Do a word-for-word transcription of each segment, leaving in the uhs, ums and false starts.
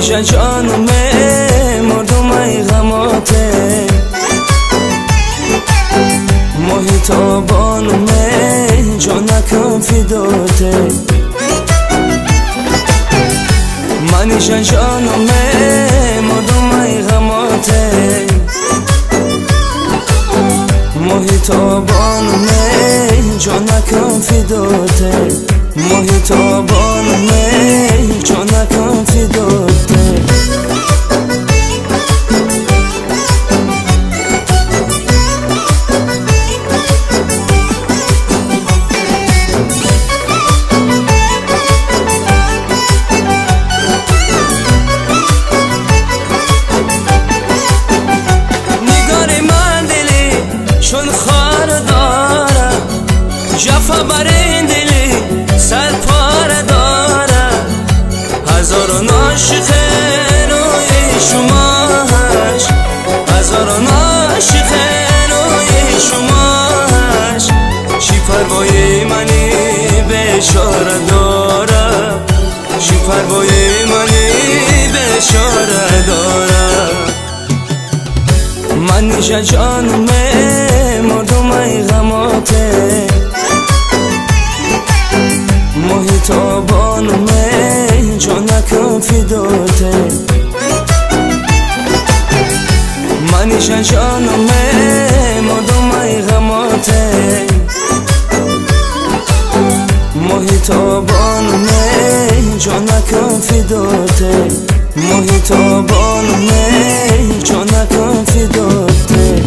منیشه جانمه مردم ای غماته محیط آبانمه جانکم فیداته منیشه جانمه مردم ای غماته محیط آبانمه جانکم فیداته محیط آبانمه جانکم فیداته چون خار داره جفا بر این دلی سر پاره داره هزاران عاشق روی شماش هزاران عاشق روی شماش چی پروای منی بشاره داره چی پروای منی بشاره داره منیشه جانمه مردم ای غماته محیط آبانمه جانکم فیداته منیشه جانمه مردم ای غماته محیط آبانمه جانکم فیداته محیط آبانمه جانکم فیداته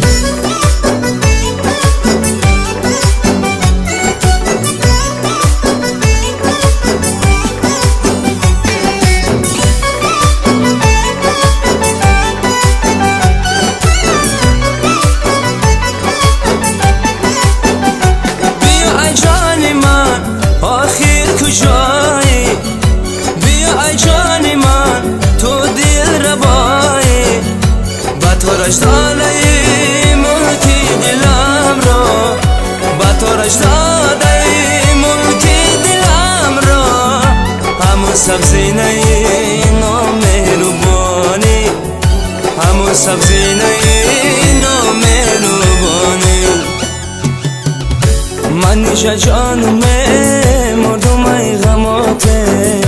بیا ای جان من آخر کجایی بیا ای جان من تو دل ربایی با تو رشتاده ملکی دلم را با تو رشتاده ملکی دلم را همون سبزینه نامهربانی همون سبزینه نامهربانی منیشه جانمه مردم ای غماته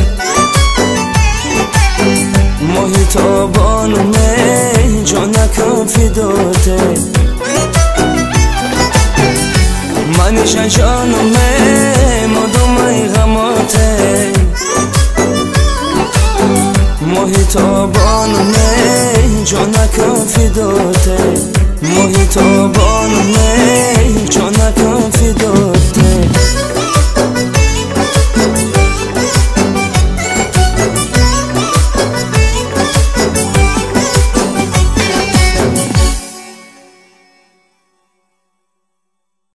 محیط آبانمه جانکم فیداته منیشه جانمه مردم ای غماته محیط آبانمه جانکم فیداته محیط آبانمه جانکم